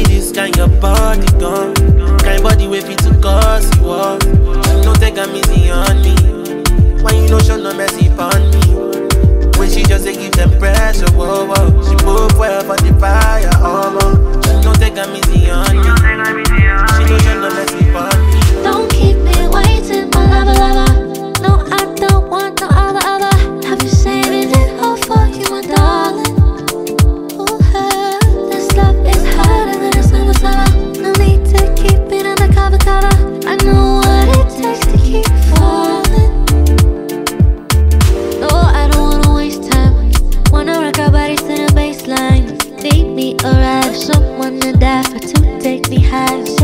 be this kind of body gone. Kind body way fit to cause you walk. No take a easy on me. Why you no show no mercy upon me? When she just say give them pressure, whoa, whoa. She move well for the fire, oh, oh. She no take a easy on me. She no show no mercy upon me. Don't keep me waiting, my lover, lover. No, I don't want no other. Have you saving it all for you, my darling? Oh, hey, this love is harder than a summer. No need to keep it undercover. I know what it takes to keep falling. No, I don't wanna waste time. Wanna rock our bodies to the baseline. Take me a ride, someone to die for to take me high.